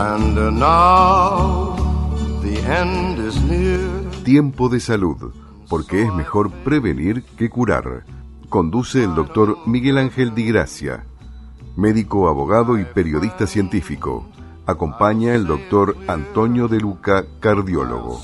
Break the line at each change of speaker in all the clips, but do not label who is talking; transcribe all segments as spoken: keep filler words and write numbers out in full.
And now the end is near.
Tiempo de salud, porque es mejor prevenir que curar. Conduce el doctor Miguel Ángel Di Gracia, médico, abogado y periodista científico. Acompaña el doctor Antonio De Luca, cardiólogo.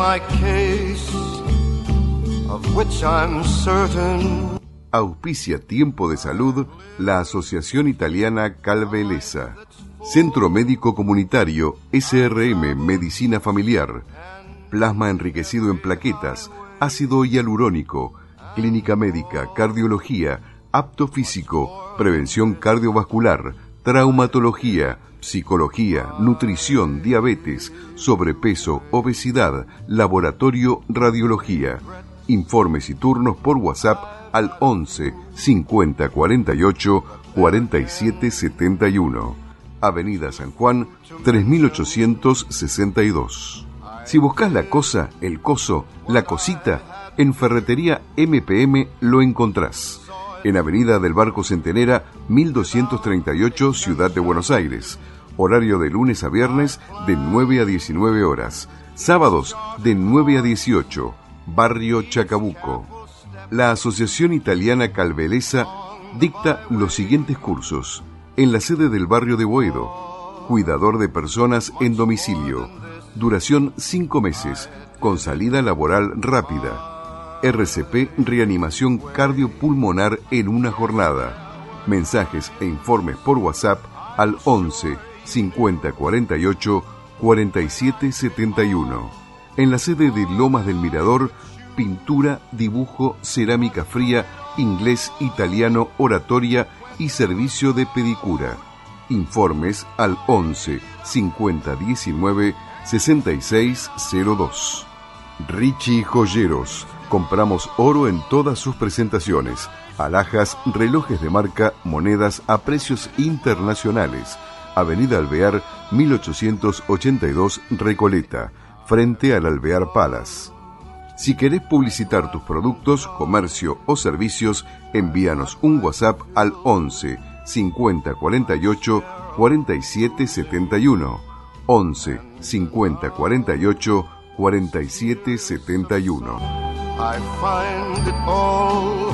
Auspicia Tiempo de Salud la Asociación Italiana Calvelesa. Centro Médico Comunitario S R M Medicina Familiar. Plasma enriquecido en plaquetas, ácido hialurónico, clínica médica, cardiología, apto físico, prevención cardiovascular, traumatología, psicología, nutrición, diabetes, sobrepeso, obesidad, laboratorio, radiología. Informes y turnos por WhatsApp al once cincuenta cuarenta y ocho cuarenta y siete setenta y uno. Avenida San Juan, tres mil ochocientos sesenta y dos. Si buscas la cosa, el coso, la cosita, en Ferretería M P M lo encontrás. En Avenida del Barco Centenera, mil doscientos treinta y ocho, Ciudad de Buenos Aires. Horario de lunes a viernes de nueve a diecinueve horas. Sábados de nueve a dieciocho. Barrio Chacabuco. La Asociación Italiana Calvelesa dicta los siguientes cursos. En la sede del barrio de Boedo. Cuidador de personas en domicilio. Duración cinco meses, con salida laboral rápida. R C P Reanimación Cardiopulmonar en una jornada. Mensajes e informes por WhatsApp al once cincuenta cuarenta y ocho cuarenta y siete setenta y uno. En la sede de Lomas del Mirador, pintura, dibujo, cerámica fría, inglés, italiano, oratoria y servicio de pedicura. Informes al once cincuenta diecinueve sesenta y seis cero dos. Richie Joyeros. Compramos oro en todas sus presentaciones. Alhajas, relojes de marca, monedas a precios internacionales. Avenida Alvear, mil ochocientos ochenta y dos, Recoleta, frente al Alvear Palace. Si querés publicitar tus productos, comercio o servicios, envíanos un WhatsApp al once cincuenta cuarenta y ocho cuarenta y siete setenta y uno. once cincuenta cuarenta y ocho cuarenta y siete setenta y uno.
I find it all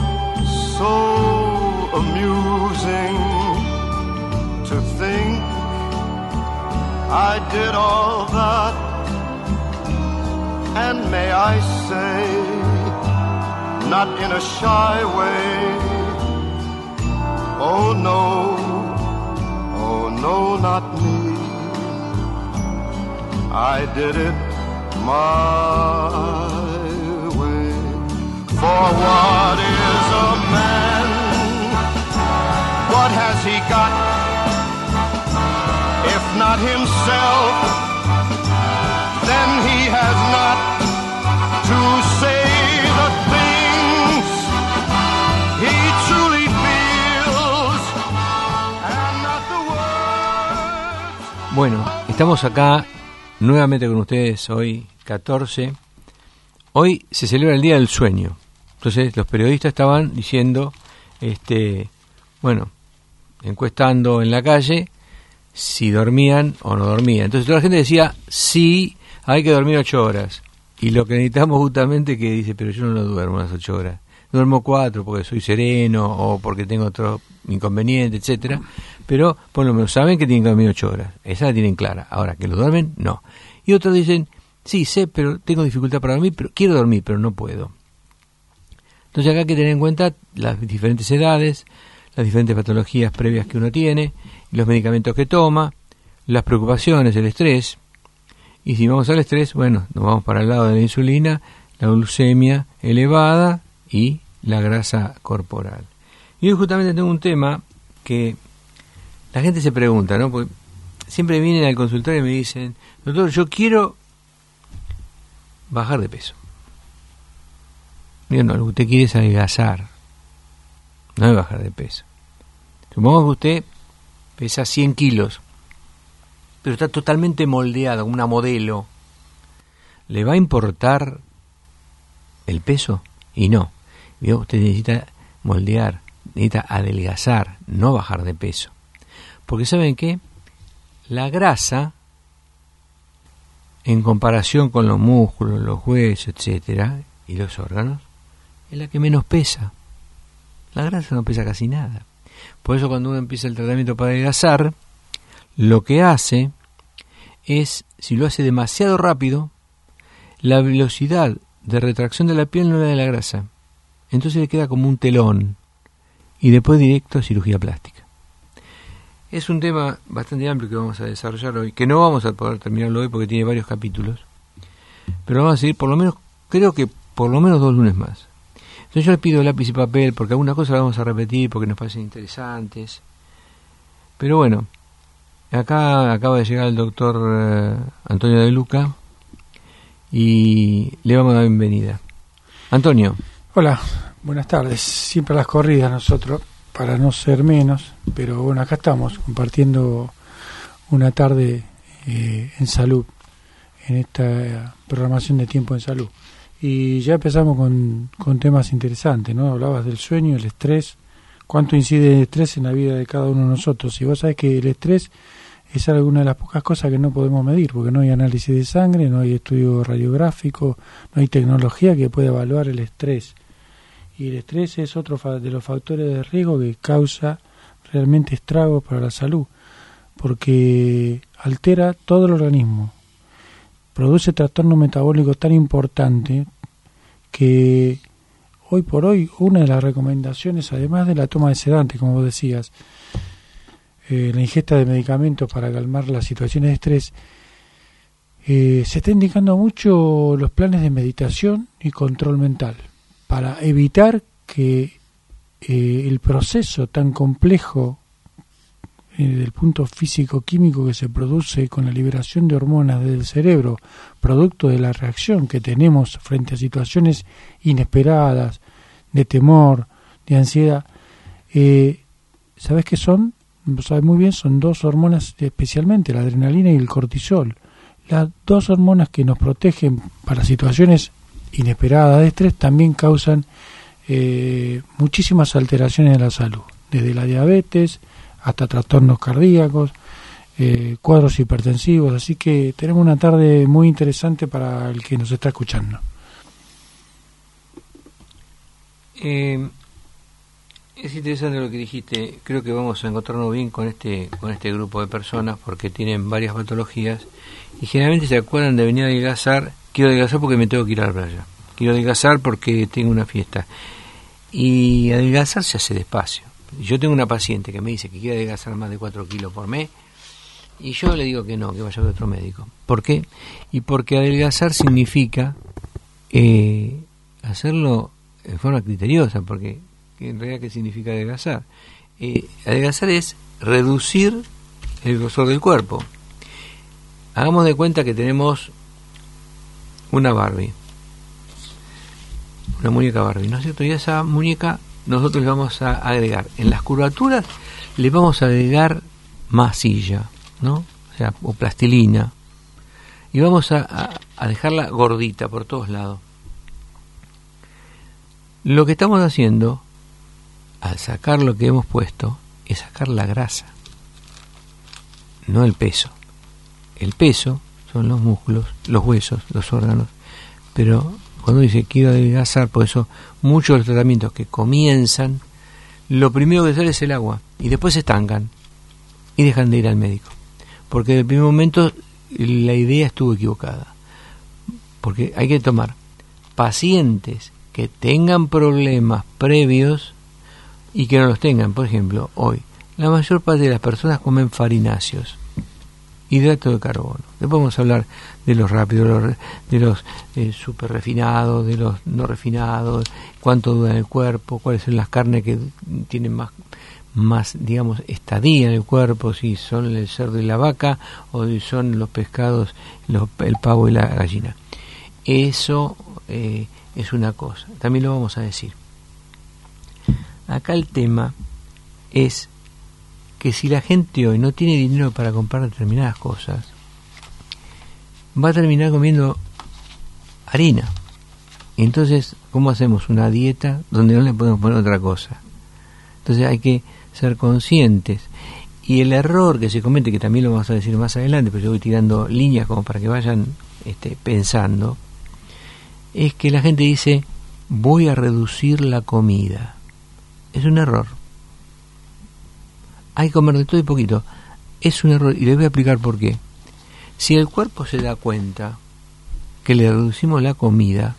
so amusing to think I did all that, and may I say, not in a shy way, oh no, oh no, not me. I did it my way. For what is a man? What has he got? If not himself, then he has not to say the things he truly feels and not the words.
Bueno, estamos acá nuevamente con ustedes hoy, catorce. Hoy se celebra el Día del Sueño. Entonces los periodistas estaban diciendo, este, bueno, encuestando en la calle si dormían o no dormían. Entonces toda la gente decía, sí, hay que dormir ocho horas. Y lo que necesitamos justamente que dice, pero yo no lo duermo las ocho horas. Duermo cuatro porque soy sereno o porque tengo otro inconveniente, etcétera. Pero por lo menos saben que tienen que dormir ocho horas. Esa la tienen clara. Ahora, que lo duermen, no. Y otros dicen, sí, sé, pero tengo dificultad para dormir, pero quiero dormir, pero no puedo. Entonces acá hay que tener en cuenta las diferentes edades, las diferentes patologías previas que uno tiene, los medicamentos que toma, las preocupaciones, el estrés. Y si vamos al estrés, bueno, nos vamos para el lado de la insulina, la glucemia elevada y la grasa corporal. Y hoy justamente tengo un tema que la gente se pregunta, ¿no? Porque siempre vienen al consultorio y me dicen, doctor, yo quiero bajar de peso. Digo, no, lo que usted quiere es adelgazar, no es bajar de peso. Supongamos que usted pesa cien kilos, pero está totalmente moldeado, como una modelo. ¿Le va a importar el peso? Y no. ¿Vio? Usted necesita moldear, necesita adelgazar, no bajar de peso. Porque ¿saben qué? La grasa en comparación con los músculos, los huesos, etcétera, y los órganos, es la que menos pesa. La grasa no pesa casi nada. Por eso cuando uno empieza el tratamiento para adelgazar, lo que hace es, si lo hace demasiado rápido, la velocidad de retracción de la piel no es la de la grasa. Entonces le queda como un telón. Y después directo a cirugía plástica. Es un tema bastante amplio que vamos a desarrollar hoy, que no vamos a poder terminarlo hoy porque tiene varios capítulos. Pero vamos a seguir por lo menos, creo que por lo menos dos lunes más. Entonces yo les pido lápiz y papel, porque algunas cosas las vamos a repetir porque nos parecen interesantes. Pero bueno, acá acaba de llegar el doctor eh, Antonio de Luca y le vamos a dar bienvenida. Antonio.
Hola, buenas tardes. Siempre a las corridas nosotros, para no ser menos, pero bueno, acá estamos compartiendo una tarde eh, en salud, en esta programación de Tiempo en Salud. Y ya empezamos con, con temas interesantes, ¿no? Hablabas del sueño, el estrés, cuánto incide el estrés en la vida de cada uno de nosotros. Y vos sabés que el estrés es alguna de las pocas cosas que no podemos medir, porque no hay análisis de sangre, no hay estudio radiográfico, no hay tecnología que pueda evaluar el estrés. Y el estrés es otro de los factores de riesgo que causa realmente estragos para la salud, porque altera todo el organismo, produce trastorno metabólico tan importante que hoy por hoy una de las recomendaciones, además de la toma de sedantes, como vos decías, eh, la ingesta de medicamentos para calmar las situaciones de estrés, eh, se está indicando mucho los planes de meditación y control mental, para evitar que eh, el proceso tan complejo eh, del punto físico-químico que se produce con la liberación de hormonas del cerebro, producto de la reacción que tenemos frente a situaciones inesperadas, de temor, de ansiedad, eh, ¿sabes qué son? Sabes muy bien, son dos hormonas especialmente, la adrenalina y el cortisol. Las dos hormonas que nos protegen para situaciones inesperadas de estrés también causan eh, muchísimas alteraciones de la salud, desde la diabetes hasta trastornos cardíacos, eh, cuadros hipertensivos, así que tenemos una tarde muy interesante para el que nos está escuchando.
Eh, es interesante lo que dijiste. Creo que vamos a encontrarnos bien con este con este grupo de personas porque tienen varias patologías y generalmente se acuerdan de venir a adelgazar. Quiero adelgazar porque me tengo que ir a la playa. Quiero adelgazar porque tengo una fiesta. Y adelgazar se hace despacio. Yo tengo una paciente que me dice que quiere adelgazar más de cuatro kilos por mes y yo le digo que no, que vaya a ver otro médico. ¿Por qué? Y porque adelgazar significa eh, hacerlo de forma criteriosa, porque en realidad ¿qué significa adelgazar? Eh, adelgazar es reducir el grosor del cuerpo. Hagamos de cuenta que tenemos una Barbie, una muñeca Barbie, ¿no es cierto? Y a esa muñeca nosotros le vamos a agregar, en las curvaturas le vamos a agregar masilla, ¿no? O sea, o plastilina, y vamos a, a, a dejarla gordita por todos lados. Lo que estamos haciendo al sacar lo que hemos puesto es sacar la grasa, no el peso. El peso son los músculos, los huesos, los órganos, pero cuando dice quiero adelgazar, por eso muchos de los tratamientos que comienzan, lo primero que sale es el agua y después se estancan y dejan de ir al médico, porque en el primer momento la idea estuvo equivocada, porque hay que tomar pacientes que tengan problemas previos y que no los tengan. Por ejemplo, hoy la mayor parte de las personas comen farináceos, hidrato de carbono. Después vamos a hablar de los rápidos, de los eh, super refinados, de los no refinados, cuánto dura en el cuerpo, cuáles son las carnes que tienen más, más digamos, estadía en el cuerpo, si son el cerdo y la vaca o si son los pescados, los, el pavo y la gallina. Eso eh, es una cosa. También lo vamos a decir. Acá el tema es que si la gente hoy no tiene dinero para comprar determinadas cosas, va a terminar comiendo harina. Entonces, ¿cómo hacemos una dieta donde no le podemos poner otra cosa? Entonces hay que ser conscientes. Y el error que se comete, que también lo vamos a decir más adelante, pero yo voy tirando líneas como para que vayan este, pensando, es que la gente dice, voy a reducir la comida. Es un error. Hay que comer de todo y poquito. Es un error, y les voy a explicar por qué. Si el cuerpo se da cuenta que le reducimos la comida,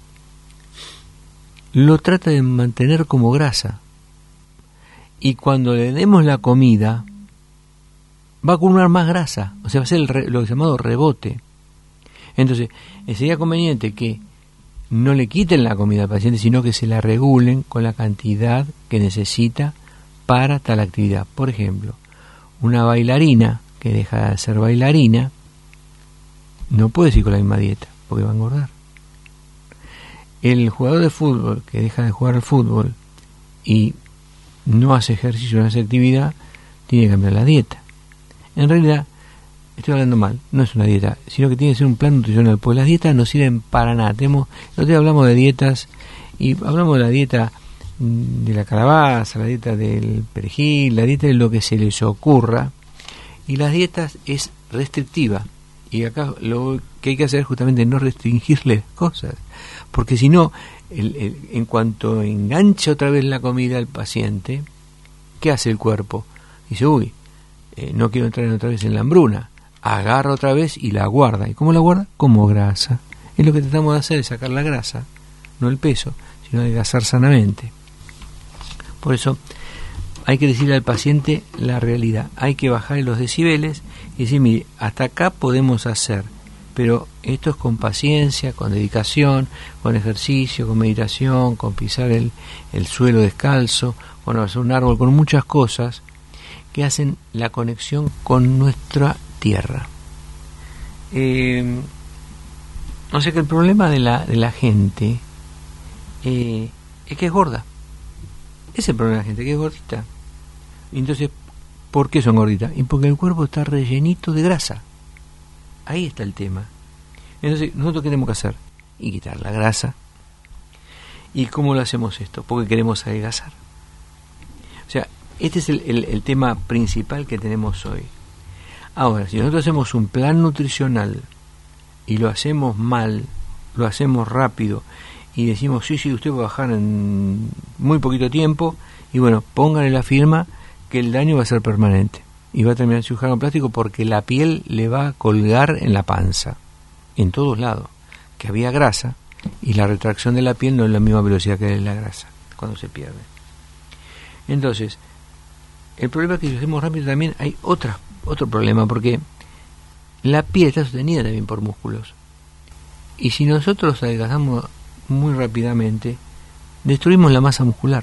lo trata de mantener como grasa. Y cuando le demos la comida, va a acumular más grasa. O sea, va a ser el re, lo llamado rebote. Entonces, sería conveniente que no le quiten la comida al paciente, sino que se la regulen con la cantidad que necesita para tal actividad. Por ejemplo, una bailarina que deja de ser bailarina no puede seguir con la misma dieta, porque va a engordar. El jugador de fútbol que deja de jugar al fútbol y no hace ejercicio, no hace actividad, tiene que cambiar la dieta. En realidad, estoy hablando mal, no es una dieta, sino que tiene que ser un plan nutricional, porque las dietas no sirven para nada. Tenemos, nosotros hablamos de dietas y hablamos de la dieta de la calabaza, la dieta del perejil, la dieta de lo que se les ocurra, y las dietas es restrictiva, y acá lo que hay que hacer es justamente no restringirles cosas, porque si no, el, el, en cuanto engancha otra vez la comida al paciente, ¿qué hace el cuerpo? Dice, uy, eh, no quiero entrar otra vez en la hambruna, agarra otra vez y la guarda. ¿Y cómo la guarda? Como grasa. Es lo que tratamos de hacer, es sacar la grasa, no el peso, sino adelgazar sanamente. Por eso hay que decirle al paciente la realidad, hay que bajar los decibeles y decir, mire, hasta acá podemos hacer, pero esto es con paciencia, con dedicación, con ejercicio, con meditación, con pisar el, el suelo descalzo, con hacer un árbol, con muchas cosas que hacen la conexión con nuestra tierra. Eh, o sea que el problema de la, de la gente eh, es que es gorda. Ese es el problema de la gente, que es gordita. Entonces, ¿por qué son gorditas? Y porque el cuerpo está rellenito de grasa. Ahí está el tema. Entonces, ¿nosotros qué tenemos que hacer? Y quitar la grasa. ¿Y cómo lo hacemos esto? Porque queremos adelgazar. O sea, este es el, el, el tema principal que tenemos hoy. Ahora, si nosotros hacemos un plan nutricional y lo hacemos mal, lo hacemos rápido, y decimos, sí, sí, usted va a bajar en muy poquito tiempo, y bueno, póngale la firma que el daño va a ser permanente, y va a terminar cirujano plástico porque la piel le va a colgar en la panza, en todos lados, que había grasa, y la retracción de la piel no es la misma velocidad que la grasa, cuando se pierde. Entonces, el problema es que si lo hacemos rápido también hay otra, otro problema, porque la piel está sostenida también por músculos, y si nosotros adelgazamos muy rápidamente, destruimos la masa muscular,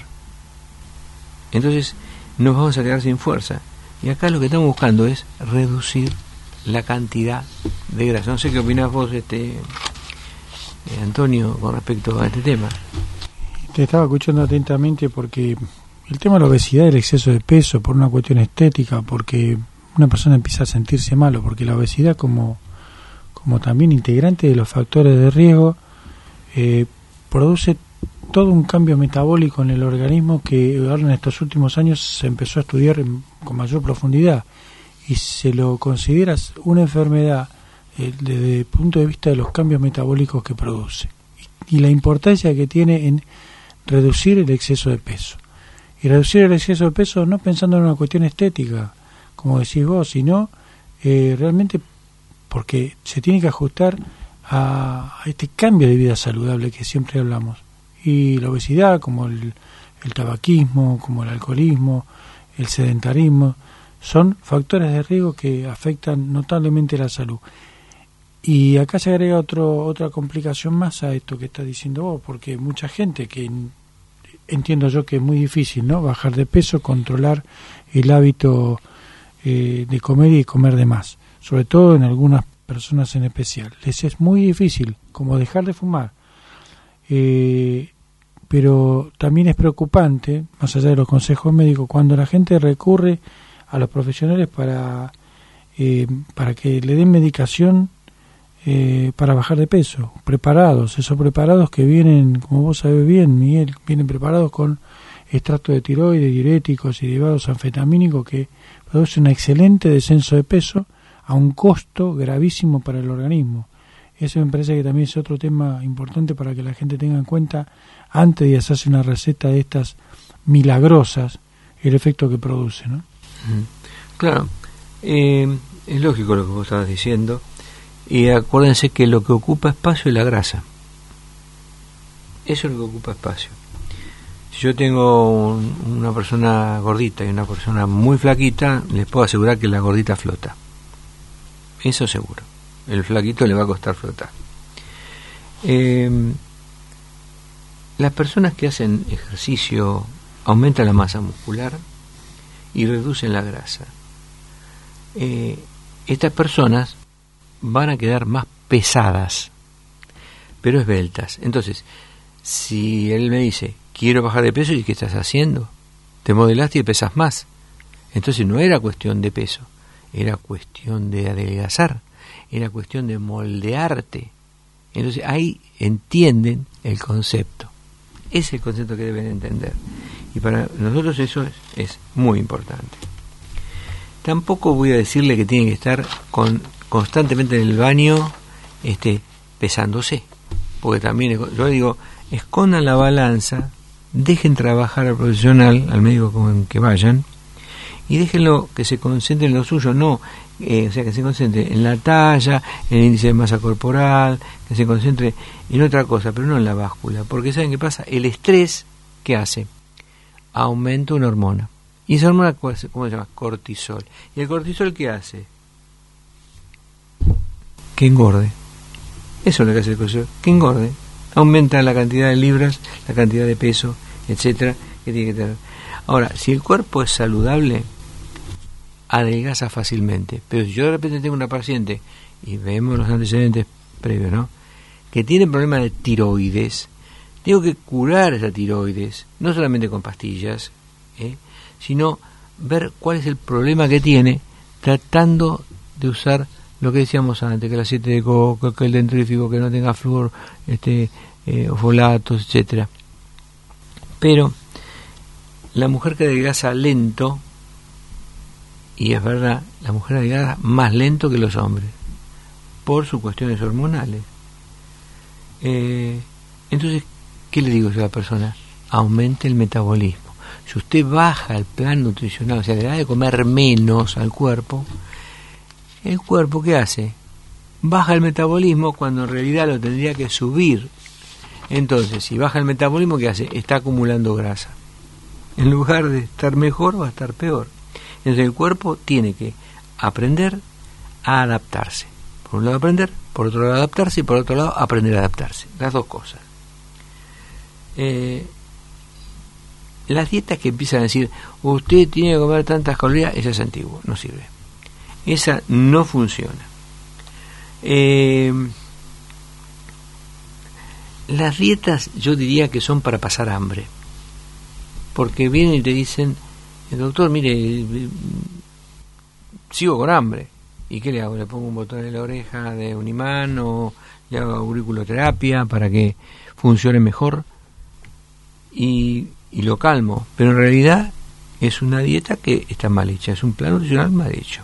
entonces nos vamos a quedar sin fuerza, y acá lo que estamos buscando es reducir la cantidad de grasa. No sé qué opinás vos, este eh, Antonio, con respecto a este tema.
Te estaba escuchando atentamente porque el tema de la obesidad y el exceso de peso, por una cuestión estética, porque una persona empieza a sentirse malo, porque la obesidad como, como también integrante de los factores de riesgo, Eh, produce todo un cambio metabólico en el organismo que ahora en estos últimos años se empezó a estudiar en, con mayor profundidad, y se lo considera una enfermedad eh, desde el punto de vista de los cambios metabólicos que produce y, y la importancia que tiene en reducir el exceso de peso, y reducir el exceso de peso no pensando en una cuestión estética como decís vos, sino eh, realmente porque se tiene que ajustar a este cambio de vida saludable que siempre hablamos. Y la obesidad, como el, el tabaquismo, como el alcoholismo, el sedentarismo, son factores de riesgo que afectan notablemente la salud. Y acá se agrega otro, otra complicación más a esto que estás diciendo vos, porque mucha gente que entiendo yo que es muy difícil, ¿no?, bajar de peso, controlar el hábito eh, de comer y comer de más, sobre todo en algunas personas en especial. Les es muy difícil, como dejar de fumar. Eh, pero también es preocupante, más allá de los consejos médicos, cuando la gente recurre a los profesionales para, eh, para que le den medicación eh, para bajar de peso, preparados, esos preparados que vienen, como vos sabés bien, Miguel, vienen preparados con extracto de tiroides, diuréticos y derivados anfetamínicos que produce un excelente descenso de peso a un costo gravísimo para el organismo. Eso me parece que también es otro tema importante para que la gente tenga en cuenta antes de hacerse una receta de estas milagrosas, el efecto que produce, ¿no?
Claro, eh, es lógico lo que vos estabas diciendo, y acuérdense que lo que ocupa espacio es la grasa. Eso es lo que ocupa espacio. Si yo tengo un, una persona gordita y una persona muy flaquita, les puedo asegurar que la gordita flota. Eso seguro. El flaquito le va a costar flotar. Eh, las personas que hacen ejercicio aumentan la masa muscular y reducen la grasa. Eh, estas personas van a quedar más pesadas, pero esbeltas. Entonces, si él me dice, quiero bajar de peso, ¿y qué estás haciendo? Te modelaste y pesas más. Entonces no era cuestión de peso, era cuestión de adelgazar, era cuestión de moldearte. Entonces ahí entienden el concepto. Ese es el concepto que deben entender. Y para nosotros eso es, es muy importante. Tampoco voy a decirle que tienen que estar con, constantemente en el baño este, pesándose. Porque también, yo digo, escondan la balanza, dejen trabajar al profesional, al médico con que vayan, y déjenlo que se concentre en lo suyo, no, eh, o sea, que se concentre en la talla, en el índice de masa corporal, que se concentre en otra cosa, pero no en la báscula, porque ¿saben qué pasa? El estrés, ¿qué hace? Aumenta una hormona, y esa hormona, ¿cómo se llama? Cortisol. ¿Y el cortisol qué hace? Que engorde. Eso es lo que hace el cortisol, que engorde. Aumenta la cantidad de libras, la cantidad de peso, etcétera, que tiene que tener. Ahora, si el cuerpo es saludable, adelgaza fácilmente. Pero si yo de repente tengo una paciente, y vemos los antecedentes previos, ¿no?, que tiene problemas de tiroides, tengo que curar esa tiroides, no solamente con pastillas, ¿eh?, sino ver cuál es el problema que tiene, tratando de usar lo que decíamos antes, que el aceite de coco, que el dentrífico, que no tenga flúor, este, eh, folatos, etcétera. Pero la mujer que adelgaza lento, y es verdad, la mujer adelgaza más lento que los hombres, por sus cuestiones hormonales. Eh, entonces, ¿qué le digo yo a la persona? Aumente el metabolismo. Si usted baja el plan nutricional, o sea, le da de comer menos al cuerpo, el cuerpo, ¿qué hace? Baja el metabolismo cuando en realidad lo tendría que subir. Entonces, si baja el metabolismo, ¿qué hace? Está acumulando grasa. En lugar de estar mejor, va a estar peor. Entonces, el cuerpo tiene que aprender a adaptarse. Por un lado aprender, por otro lado adaptarse, y por otro lado aprender a adaptarse. Las dos cosas. Eh, las dietas que empiezan a decir, usted tiene que comer tantas calorías, esa es antigua, no sirve. Esa no funciona. Eh, las dietas yo diría que son para pasar hambre, porque vienen y te dicen, el doctor, mire, sigo con hambre, ¿y qué le hago? ¿Le pongo un botón en la oreja de un imán o le hago auriculoterapia para que funcione mejor? Y, y lo calmo, pero en realidad es una dieta que está mal hecha, es un plan nutricional mal hecho.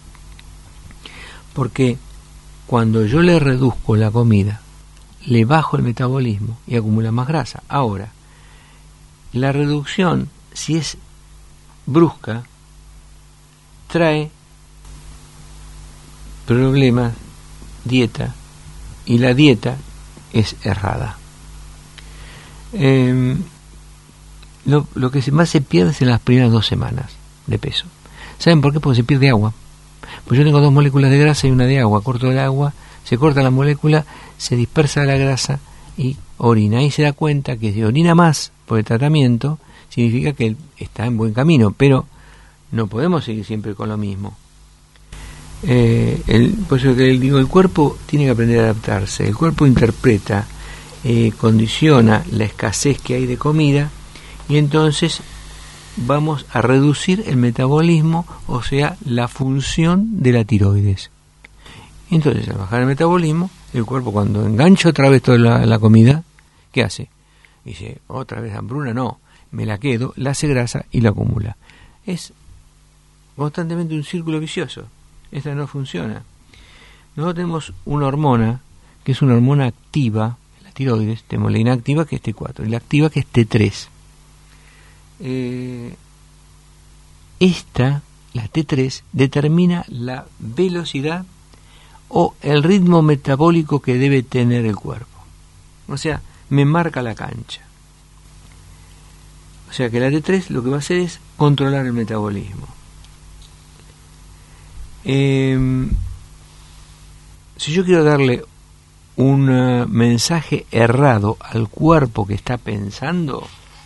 Porque cuando yo le reduzco la comida, le bajo el metabolismo y acumula más grasa. Ahora, la reducción, si es brusca, trae problemas, dieta, y la dieta es errada. Eh, lo, lo que más se pierde es en las primeras dos semanas de peso. ¿Saben por qué? Porque se pierde agua. Pues yo tengo dos moléculas de grasa y una de agua. Corto el agua, se corta la molécula, se dispersa la grasa y orina. Ahí se da cuenta que si orina más por el tratamiento, significa que él está en buen camino, pero no podemos seguir siempre con lo mismo. Eh, el, por eso que digo, el cuerpo tiene que aprender a adaptarse. El cuerpo interpreta, eh, condiciona la escasez que hay de comida, y entonces vamos a reducir el metabolismo, o sea, la función de la tiroides. Entonces, al bajar el metabolismo, el cuerpo, cuando engancha otra vez toda la, la comida, ¿qué hace? Dice, otra vez hambruna, no, me la quedo, la hace grasa y la acumula. Es constantemente un círculo vicioso. Esta no funciona. Nosotros tenemos una hormona, que es una hormona activa, la tiroides, tenemos la inactiva que es T cuatro, y la activa que es T tres. Eh, esta, la T tres, determina la velocidad o el ritmo metabólico que debe tener el cuerpo. O sea, me marca la cancha. O sea que la T tres lo que va a hacer es controlar el metabolismo. Eh, si yo quiero darle un uh, mensaje errado al cuerpo que está pensando,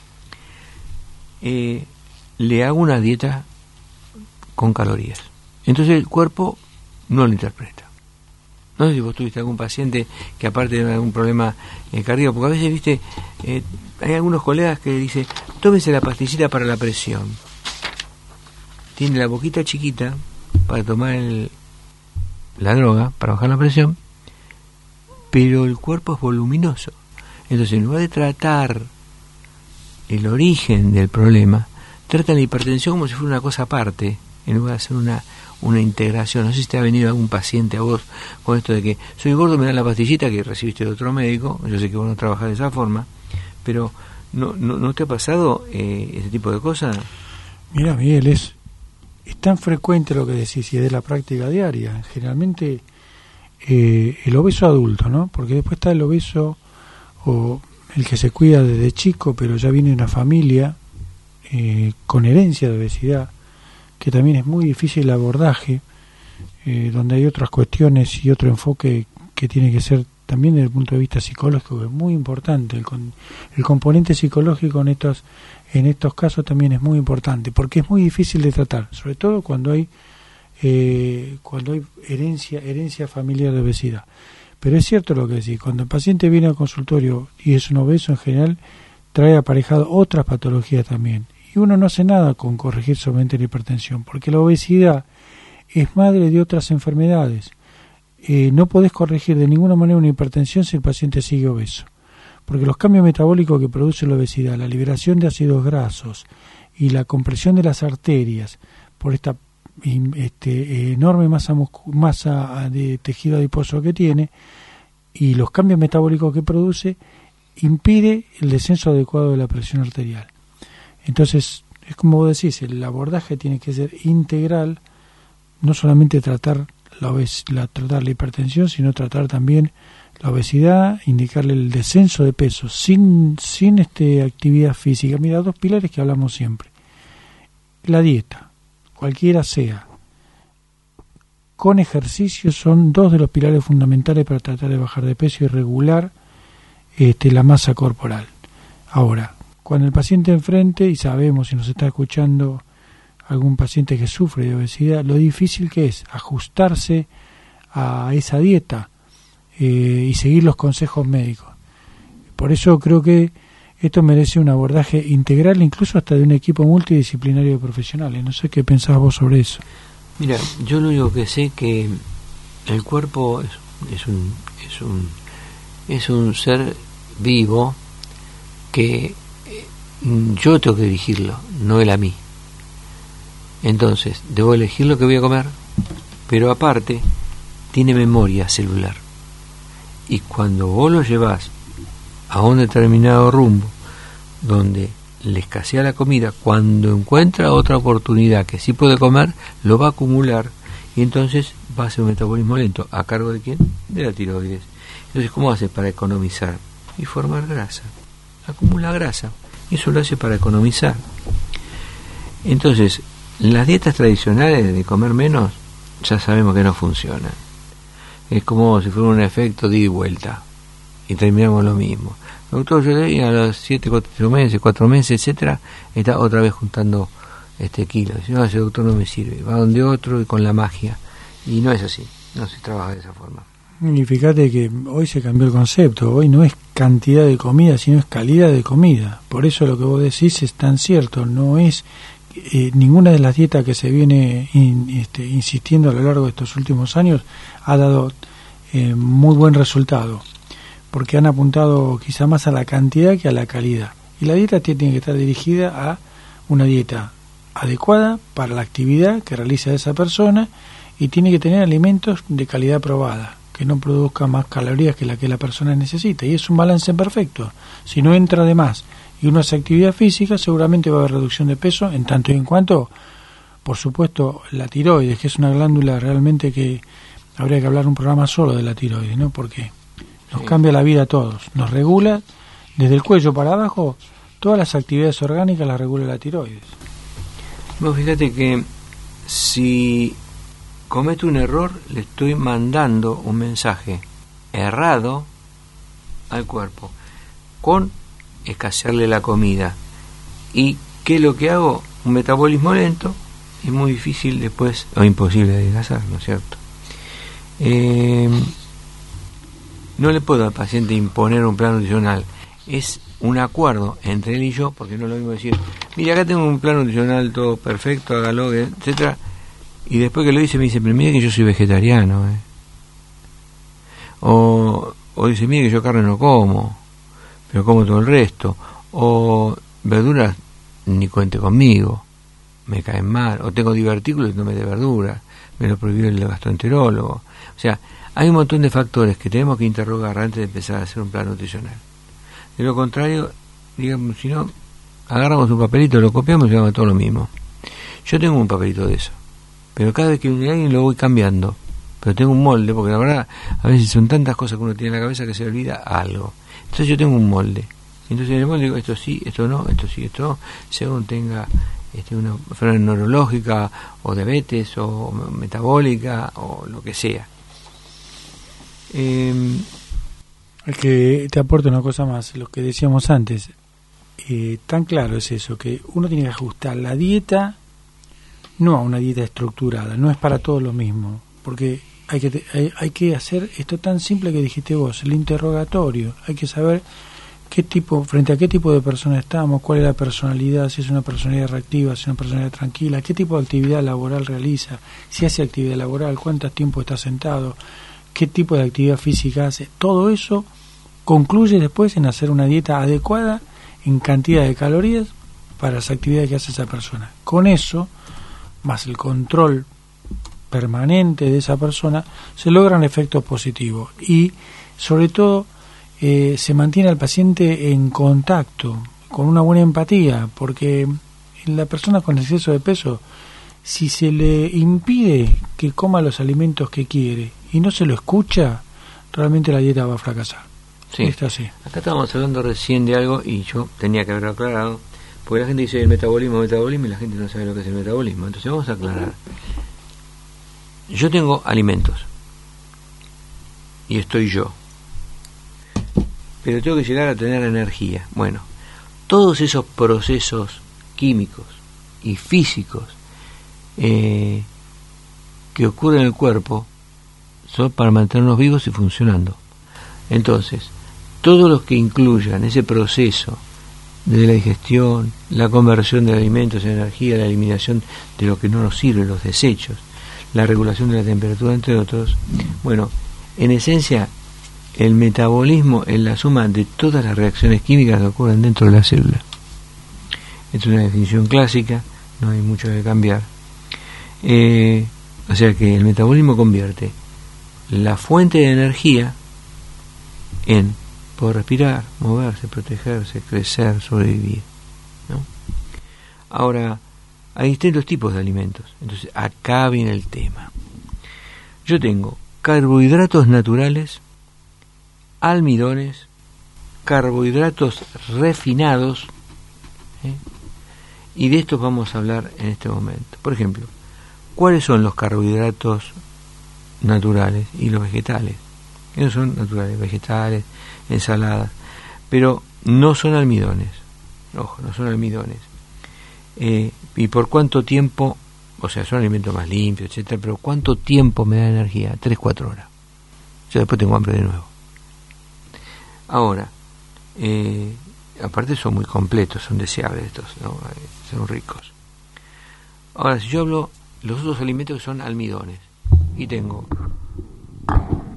eh, le hago una dieta con calorías. Entonces el cuerpo no lo interpreta. No sé si vos tuviste algún paciente que aparte de algún problema eh, cardíaco, porque a veces, viste, eh, hay algunos colegas que dicen, tómese la pastillita para la presión. Tiene la boquita chiquita para tomar el, la droga, para bajar la presión, pero el cuerpo es voluminoso. Entonces, en lugar de tratar el origen del problema, tratan la hipertensión como si fuera una cosa aparte, en lugar de hacer una una integración. No sé si te ha venido algún paciente a vos con esto de que soy gordo, me dan la pastillita que recibiste de otro médico. Yo sé que vos no trabajás de esa forma, pero ¿no, no, no te ha pasado eh, ese tipo de cosas?
Mira, Miguel, es, es tan frecuente lo que decís y es de la práctica diaria. Generalmente eh, el obeso adulto, ¿no? Porque después está el obeso o el que se cuida desde chico, pero ya viene de una familia eh, con herencia de obesidad, que también es muy difícil el abordaje, eh, donde hay otras cuestiones y otro enfoque que tiene que ser también desde el punto de vista psicológico, que es muy importante. El, con, el componente psicológico en estos, en estos casos también es muy importante, porque es muy difícil de tratar, sobre todo cuando hay eh, cuando hay herencia, herencia familiar de obesidad. Pero es cierto lo que decís, cuando el paciente viene al consultorio y es un obeso en general, trae aparejado otras patologías también. Y uno no hace nada con corregir solamente la hipertensión, porque la obesidad es madre de otras enfermedades. Eh, no podés corregir de ninguna manera una hipertensión si el paciente sigue obeso, porque los cambios metabólicos que produce la obesidad, la liberación de ácidos grasos y la compresión de las arterias por esta este, enorme masa, muscu- masa de tejido adiposo que tiene, y los cambios metabólicos que produce, impide el descenso adecuado de la presión arterial. Entonces, es como vos decís, el abordaje tiene que ser integral, no solamente tratar la, obes- la, tratar la hipertensión, sino tratar también la obesidad, indicarle el descenso de peso sin, sin este, actividad física. Mira, dos pilares que hablamos siempre. La dieta, cualquiera sea, con ejercicio, son dos de los pilares fundamentales para tratar de bajar de peso y regular este, la masa corporal. Ahora, cuando el paciente enfrente, y sabemos si nos está escuchando algún paciente que sufre de obesidad, lo difícil que es ajustarse a esa dieta eh, y seguir los consejos médicos. Por eso creo que esto merece un abordaje integral, incluso hasta de un equipo multidisciplinario de profesionales. No sé qué pensás vos sobre eso.
Mira, yo lo único que sé que el cuerpo es, es un es un es un ser vivo que yo tengo que dirigirlo, no él a mí. Entonces, debo elegir lo que voy a comer, pero aparte, tiene memoria celular. Y cuando vos lo llevas a un determinado rumbo, donde le escasea la comida, cuando encuentra otra oportunidad que sí puede comer, lo va a acumular, y entonces va a ser un metabolismo lento. ¿A cargo de quién? De la tiroides. Entonces, ¿cómo hace para economizar? Y formar grasa. Acumula grasa. Eso lo hace para economizar. Entonces, las dietas tradicionales de comer menos, ya sabemos que no funcionan. Es como si fuera un efecto de ida y vuelta, y terminamos lo mismo. Doctor, yo le a los siete, cuatro meses, cuatro meses, etcétera, está otra vez juntando este kilos. No, ese doctor no me sirve. Va donde otro y con la magia. Y no es así, no se trabaja de esa forma.
Y fíjate que hoy se cambió el concepto, hoy no es cantidad de comida, sino es calidad de comida. Por eso lo que vos decís es tan cierto, no es eh, ninguna de las dietas que se viene in, este, insistiendo a lo largo de estos últimos años ha dado eh, muy buen resultado, porque han apuntado quizá más a la cantidad que a la calidad. Y la dieta tiene que estar dirigida a una dieta adecuada para la actividad que realiza esa persona y tiene que tener alimentos de calidad probada, que no produzca más calorías que la que la persona necesita. Y es un balance perfecto. Si no entra de más y uno hace actividad física, seguramente va a haber reducción de peso, en tanto y en cuanto, por supuesto, la tiroides, que es una glándula realmente que habría que hablar un programa solo de la tiroides, ¿no? Porque nos sí. cambia la vida a todos, nos regula desde el cuello para abajo, todas las actividades orgánicas las regula la tiroides.
Vos fíjate que si cometo un error, le estoy mandando un mensaje errado al cuerpo con escasearle la comida. ¿Y qué es lo que hago? Un metabolismo lento, es muy difícil después, o imposible de adelgazar, ¿no es cierto? Eh, no le puedo al paciente imponer un plan nutricional, es un acuerdo entre él y yo, porque no es lo mismo decir, mira, acá tengo un plan nutricional todo perfecto, hágalo, etcétera, y después que lo dice me dice, pero mira que yo soy vegetariano, ¿eh? o, o dice, mira que yo carne no como, pero como todo el resto, o verduras ni cuente conmigo, me caen mal, o tengo divertículos y no me dé verduras, me lo prohibió el gastroenterólogo. O sea, hay un montón de factores que tenemos que interrogar antes de empezar a hacer un plan nutricional. De lo contrario, digamos, si no, agarramos un papelito, lo copiamos y hagamos todo lo mismo. Yo tengo un papelito de eso, pero cada vez que viene alguien lo voy cambiando, pero tengo un molde, porque la verdad, a veces son tantas cosas que uno tiene en la cabeza que se olvida algo. Entonces yo tengo un molde. Entonces en el molde digo, esto sí, esto no, esto sí, esto no, según tenga este, una enfermedad neurológica, o diabetes, o metabólica, o lo que sea. Eh,
El que te aporta una cosa más, lo que decíamos antes, eh, tan claro es eso, que uno tiene que ajustar la dieta, no a una dieta estructurada, no es para todos lo mismo, porque hay que, hay, hay que hacer esto tan simple que dijiste vos, el interrogatorio, hay que saber qué tipo, frente a qué tipo de persona estamos, cuál es la personalidad, si es una personalidad reactiva, si es una personalidad tranquila, qué tipo de actividad laboral realiza, si hace actividad laboral, cuánto tiempo está sentado, qué tipo de actividad física hace, todo eso concluye después en hacer una dieta adecuada en cantidad de calorías para las actividades que hace esa persona. Con eso, más el control permanente de esa persona, se logran efectos positivos y sobre todo eh, se mantiene al paciente en contacto, con una buena empatía, porque la persona con exceso de peso, si se le impide que coma los alimentos que quiere y no se lo escucha, realmente la dieta va a fracasar.
Sí.
Está así.
Acá estábamos hablando recién de algo y yo tenía que haberlo aclarado, porque la gente dice el metabolismo, metabolismo y la gente no sabe lo que es el metabolismo. Entonces vamos a aclarar. Yo tengo alimentos y estoy yo, pero tengo que llegar a tener energía. Bueno, todos esos procesos químicos y físicos eh, que ocurren en el cuerpo son para mantenernos vivos y funcionando. Entonces, todos los que incluyan ese proceso de la digestión, la conversión de alimentos en energía, la eliminación de lo que no nos sirve, los desechos, la regulación de la temperatura, entre otros, bueno, en esencia, el metabolismo es la suma de todas las reacciones químicas que ocurren dentro de la célula. Es una definición clásica, no hay mucho que cambiar. Eh, o sea que el metabolismo convierte la fuente de energía en poder respirar, moverse, protegerse, crecer, sobrevivir, ¿no? Ahora, hay distintos tipos de alimentos. Entonces, acá viene el tema. Yo tengo carbohidratos naturales, almidones, carbohidratos refinados, ¿eh? Y de estos vamos a hablar en este momento. Por ejemplo, ¿cuáles son los carbohidratos naturales y los vegetales? Esos son naturales, vegetales, ensaladas, pero no son almidones. Ojo, no son almidones. Eh, ¿Y por cuánto tiempo? O sea, son alimentos más limpios, etcétera, pero ¿cuánto tiempo me da energía? tres, cuatro horas. Yo después tengo hambre de nuevo. Ahora, eh, aparte son muy completos, son deseables estos, ¿no? Son ricos. Ahora, si yo hablo los otros alimentos que son almidones, y tengo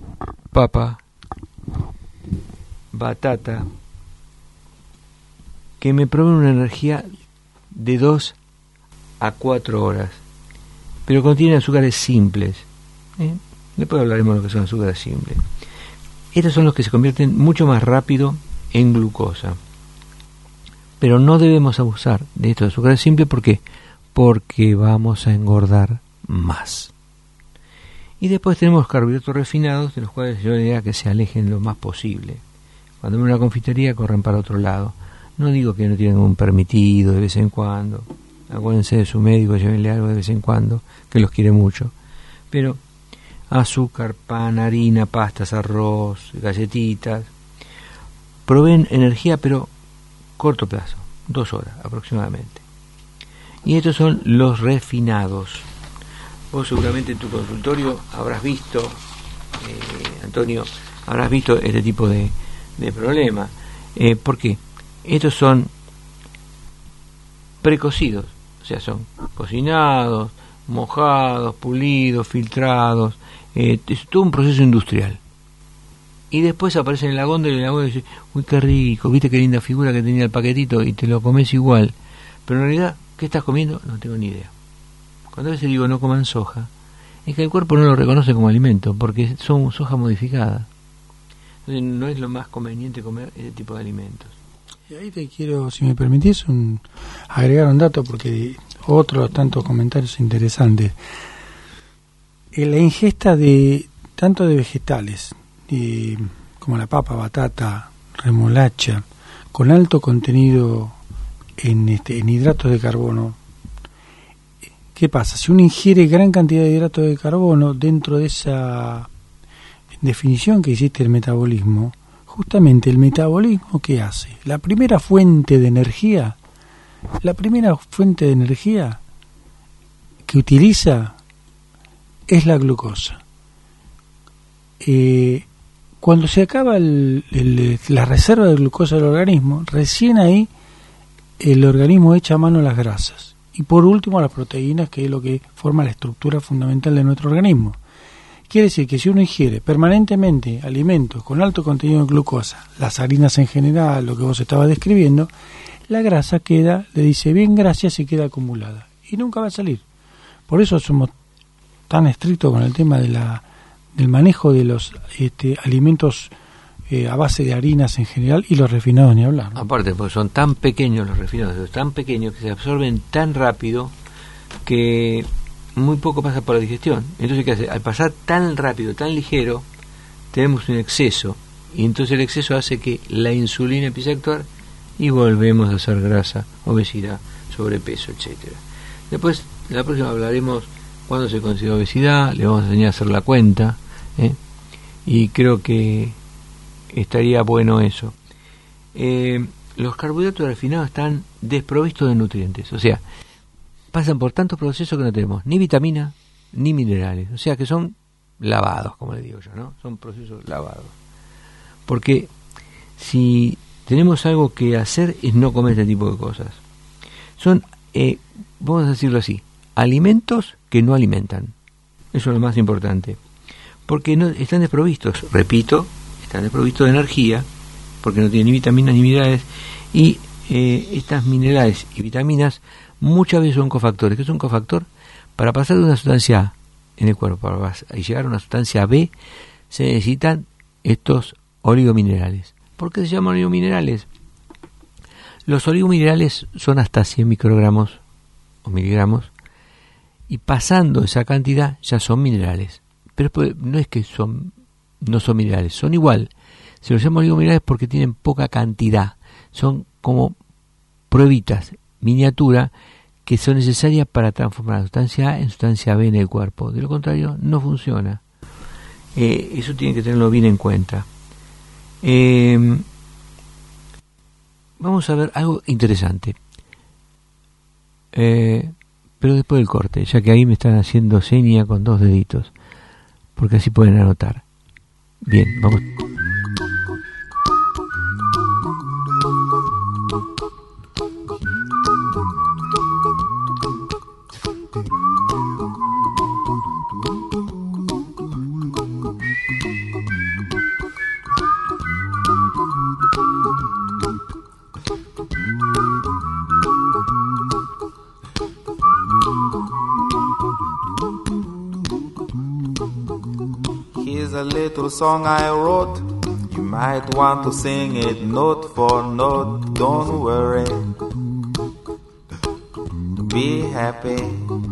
papa, batata, que me proveen una energía de dos a cuatro horas, pero contienen azúcares simples. ¿eh? Después hablaremos de lo que son azúcares simples. Estos son los que se convierten mucho más rápido en glucosa. Pero no debemos abusar de estos azúcares simples. ¿Por qué? Porque vamos a engordar más. Y después tenemos carbohidratos refinados, de los cuales yo diría que se alejen lo más posible. Cuando van a una confitería, corren para otro lado. No digo que no tienen un permitido de vez en cuando. Acuérdense de su médico, llévenle algo de vez en cuando, que los quiere mucho. Pero azúcar, pan, harina, pastas, arroz, galletitas, proveen energía, pero corto plazo, dos horas aproximadamente. Y estos son los refinados. Vos seguramente en tu consultorio habrás visto, eh, Antonio, habrás visto este tipo de, de problema. Eh, ¿Por qué? Estos son precocidos, o sea, son cocinados, mojados, pulidos, filtrados. Eh, es todo un proceso industrial. Y después aparecen en la góndola y la góndola dice, uy, qué rico, viste qué linda figura que tenía el paquetito, y te lo comes igual. Pero en realidad, ¿qué estás comiendo? No tengo ni idea. Cuando a veces digo no coman soja, es que el cuerpo no lo reconoce como alimento, porque son soja modificada. Entonces no es lo más conveniente comer ese tipo de alimentos.
Y ahí te quiero, si me permitís, un, agregar un dato, porque otros tantos comentarios interesantes. En la ingesta de tanto de vegetales, de, como la papa, batata, remolacha, con alto contenido en, este, en hidratos de carbono, ¿qué pasa? Si uno ingiere gran cantidad de hidratos de carbono dentro de esa definición que hiciste del metabolismo, justamente el metabolismo, ¿qué hace? La primera fuente de energía, la primera fuente de energía que utiliza es la glucosa. Eh, cuando se acaba el, el, la reserva de glucosa del organismo, recién ahí el organismo echa mano a las grasas. Y por último a las proteínas, que es lo que forma la estructura fundamental de nuestro organismo. Quiere decir que si uno ingiere permanentemente alimentos con alto contenido de glucosa, las harinas en general, lo que vos estabas describiendo, la grasa queda, le dice bien gracias, y queda acumulada. Y nunca va a salir. Por eso somos tan estrictos con el tema de la, del manejo de los este, alimentos eh, a base de harinas en general, y los refinados ni hablar, ¿no?
Aparte, porque son tan pequeños los refinados, tan pequeños que se absorben tan rápido que muy poco pasa por la digestión. Entonces, ¿qué hace? Al pasar tan rápido, tan ligero, tenemos un exceso, y entonces el exceso hace que la insulina empiece a actuar y volvemos a hacer grasa, obesidad, sobrepeso, etcétera. Después, la próxima hablaremos cuándo se considera obesidad, le vamos a enseñar a hacer la cuenta, ¿eh? Y creo que estaría bueno eso. Eh, los carbohidratos refinados están desprovistos de nutrientes, o sea, pasan por tantos procesos que no tenemos ni vitamina ni minerales, o sea que son lavados, como le digo yo, ¿no? Son procesos lavados. Porque si tenemos algo que hacer es no comer este tipo de cosas. Son, eh, vamos a decirlo así, alimentos que no alimentan. Eso es lo más importante. Porque no están desprovistos, repito, están desprovistos de energía, porque no tienen ni vitaminas ni minerales, y eh, estas minerales y vitaminas muchas veces son cofactores. ¿Qué es un cofactor? Para pasar de una sustancia A en el cuerpo para llegar a una sustancia B, se necesitan estos oligominerales. ¿Por qué se llaman oligominerales? Los oligominerales son hasta cien microgramos o miligramos, y pasando esa cantidad ya son minerales. Pero no es que son no son minerales, son igual. Se los llama oligominerales porque tienen poca cantidad. Son como pruebitas, miniatura, que son necesarias para transformar la sustancia A en sustancia B en el cuerpo. De lo contrario, no funciona. Eh, eso tienen que tenerlo bien en cuenta. Eh, vamos a ver algo interesante. Eh, pero después del corte, ya que ahí me están haciendo seña con dos deditos, porque así pueden anotar. Bien, vamos.
is a little song I wrote. You might want to sing it note for note. Don't worry, be happy.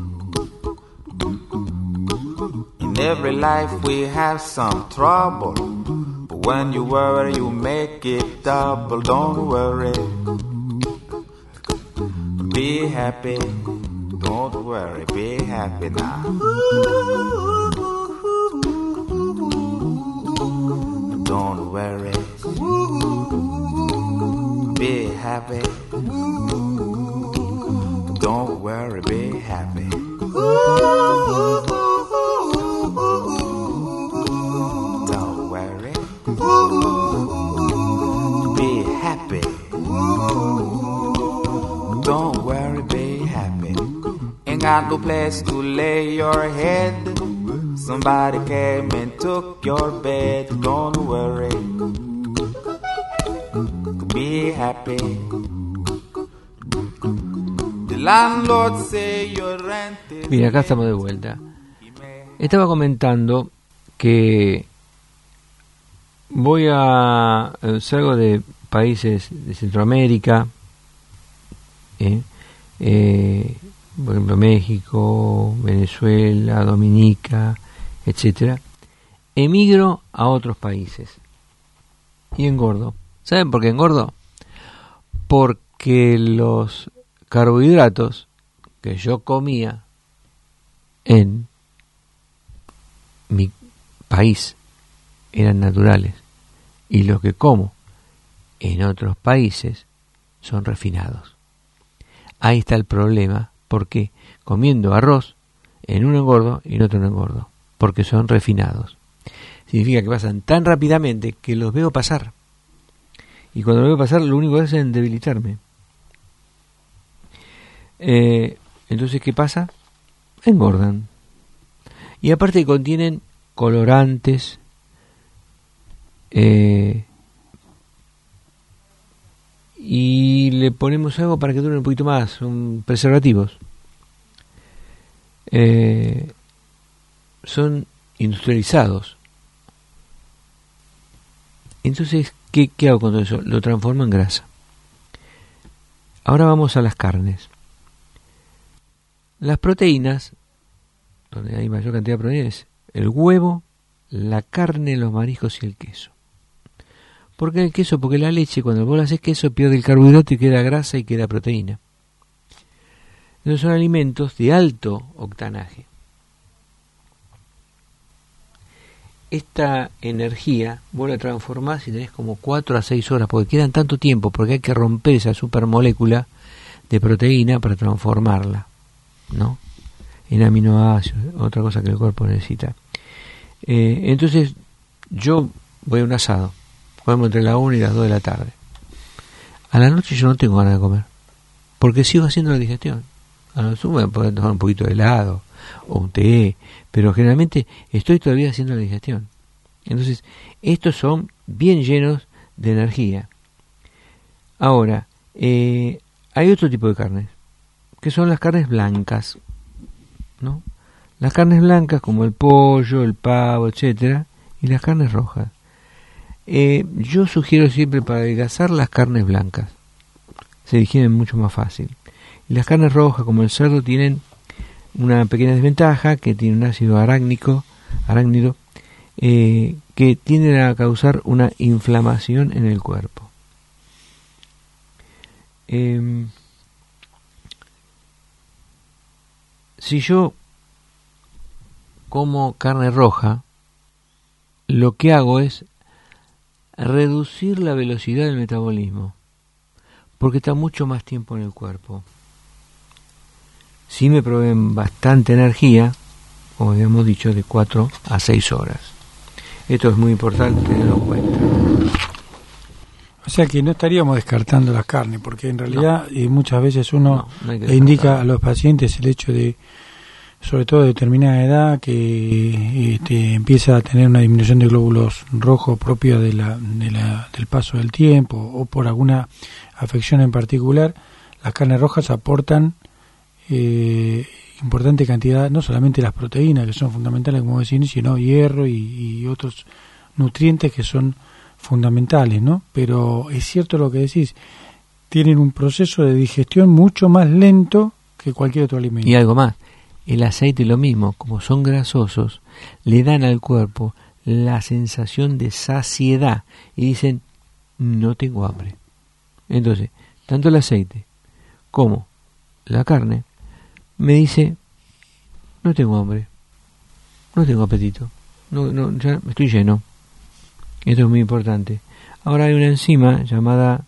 In every life we have some trouble, but when you worry you make it double. Don't worry, be happy. Don't worry, be happy now. Don't worry, be happy. Don't worry, be happy. Don't worry, be happy. Don't worry, be happy. Ain't got no place to lay your head. Somebody came and took your bed. Don't worry, be happy. The landlord say your rent is...
Bien, acá estamos de vuelta. Estaba comentando que voy a... salgo de países de Centroamérica, eh, eh, por ejemplo México, Venezuela, Dominica, etcétera. Emigro a otros países y engordo. ¿Saben por qué engordo? Porque los carbohidratos que yo comía en mi país eran naturales y los que como en otros países son refinados. Ahí está el problema, porque comiendo arroz en uno engordo y en otro no engordo, porque son refinados. Significa que pasan tan rápidamente que los veo pasar, y cuando los veo pasar lo único que hacen es debilitarme. Eh, entonces, ¿qué pasa? Engordan. Y aparte contienen colorantes, eh, y le ponemos algo para que dure un poquito más, son preservativos. Eh, son industrializados. Entonces, ¿qué, ¿qué hago con todo eso? Lo transformo en grasa. Ahora vamos a las carnes. Las proteínas, donde hay mayor cantidad de proteínas, el huevo, la carne, los mariscos y el queso. ¿Por qué el queso? Porque la leche, cuando vos la haces queso, pierde el carbohidrato y queda grasa y queda proteína. Entonces son alimentos de alto octanaje. Esta energía vos la transformás y tenés como cuatro a seis horas, porque quedan tanto tiempo, porque hay que romper esa supermolécula de proteína para transformarla, ¿no? En aminoácidos, otra cosa que el cuerpo necesita. Eh, entonces, yo voy a un asado, comemos entre las una y las dos de la tarde. A la noche yo no tengo ganas de comer, porque sigo haciendo la digestión. A lo sumo me puedo tomar un poquito de helado o un té, pero generalmente estoy todavía haciendo la digestión. Entonces, estos son bien llenos de energía. Ahora, eh, hay otro tipo de carnes, que son las carnes blancas, ¿no? Las carnes blancas como el pollo, el pavo, etcétera, y las carnes rojas. Eh, yo sugiero siempre para adelgazar las carnes blancas, se digieren mucho más fácil. Y las carnes rojas como el cerdo tienen una pequeña desventaja, que tiene un ácido arácnico, arácnido, eh, que tienden a causar una inflamación en el cuerpo. Eh, si yo como carne roja, lo que hago es reducir la velocidad del metabolismo, porque está mucho más tiempo en el cuerpo. Sí me proveen bastante energía, como habíamos dicho, de cuatro a seis horas. Esto es muy importante tenerlo en cuenta.
O sea que no estaríamos descartando las carnes, porque en realidad no. y muchas veces uno
no, no
le indica a los pacientes el hecho de, sobre todo de determinada edad, que este, empieza a tener una disminución de glóbulos rojos propia de la, de la, del paso del tiempo o por alguna afección en particular. Las carnes rojas aportan eh, importante cantidad, no solamente las proteínas, que son fundamentales, como decís, sino hierro y, y otros nutrientes que son fundamentales, ¿no? Pero es cierto lo que decís, tienen un proceso de digestión mucho más lento que cualquier otro alimento.
Y algo más, el aceite lo mismo, como son grasosos, le dan al cuerpo la sensación de saciedad y dicen, no tengo hambre. Entonces, tanto el aceite como la carne me dice, no tengo hambre, no tengo apetito, no, no, ya estoy lleno. Esto es muy importante. Ahora hay una enzima llamada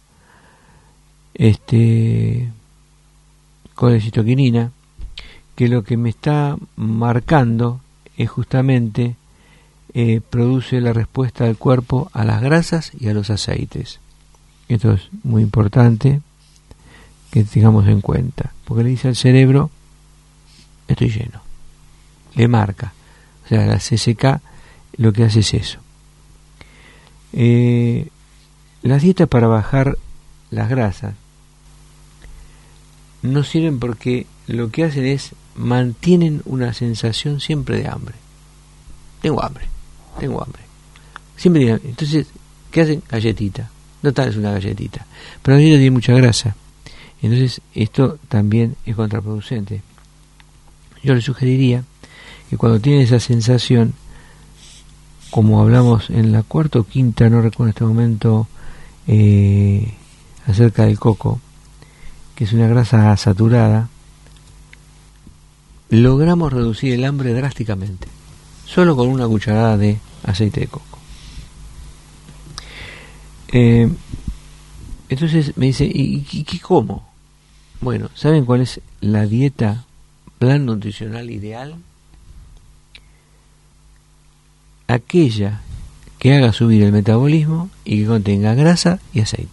este colecitoquinina, que lo que me está marcando es justamente eh, produce la respuesta del cuerpo a las grasas y a los aceites. Esto es muy importante que tengamos en cuenta, porque le dice al cerebro, estoy lleno, le marca. O sea, la C C K lo que hace es eso. Eh, las dietas para bajar las grasas no sirven porque lo que hacen es mantienen una sensación siempre de hambre. Tengo hambre, tengo hambre. Siempre dirán, entonces, ¿qué hacen? Galletita. No tal es una galletita, pero la galletita tiene mucha grasa. Entonces, esto también es contraproducente. Yo le sugeriría que cuando tienen esa sensación, como hablamos en la cuarta o quinta, no recuerdo en este momento, eh, acerca del coco, que es una grasa saturada, logramos reducir el hambre drásticamente, solo con una cucharada de aceite de coco. Eh, entonces me dice, ¿y qué como? Bueno, ¿saben cuál es la dieta, plan nutricional ideal? Aquella que haga subir el metabolismo y que contenga grasa y aceite.